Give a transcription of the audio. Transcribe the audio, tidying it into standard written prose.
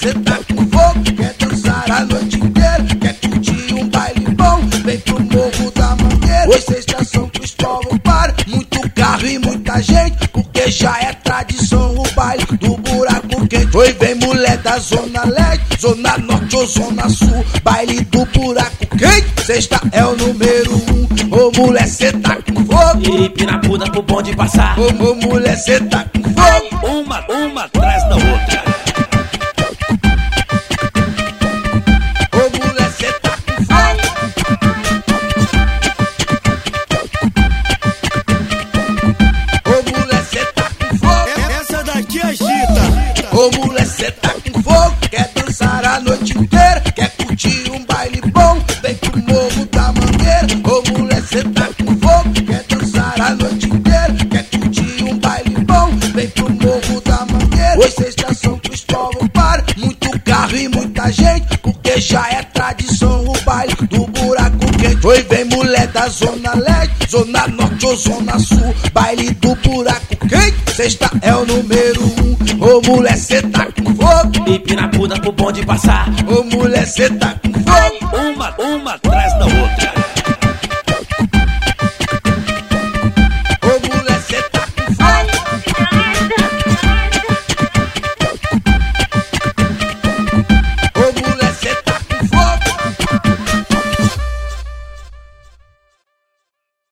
cê tá com fogo, quer dançar a noite inteira, quer curtir um baile bom, vem pro Morro da Mangueira. Hoje sexta São Cristóvão para, muito carro e muita gente, porque já é tradição o baile do buraco quente. Oi, vem mulher da Zona Leste, Zona Norte ou Zona Sul, baile do buraco quente, sexta é o número 1. Ô mulher, cê tá com fogo, E pirapuda pro bonde passar. ô mulher, cê tá com fogo. Uma atrás da outra. Ô mulher, cê tá com fogo. Ô mulher, cê tá com fogo. Essa daqui agita. Ô mulher, cê tá com fogo, quer dançar a noite inteira, quer curtir um baile bom, vem pro Morro da Mangueira. Ô mulher, cê tá com fogo, quer dançar a noite inteira, quer curtir um baile bom, vem pro Morro da Mangueira. Hoje sexta São Cristóvão para, muito carro e muita gente, porque já é tradição o baile do buraco quente. Oi, vem mulher da Zona Leste, Zona Norte ou Zona Sul, baile do buraco quente, sexta é o número 1. Ô mulher, cê tá com fogo, E pirapuda pro bonde passar. ô mulher, cê tá com fogo. Uma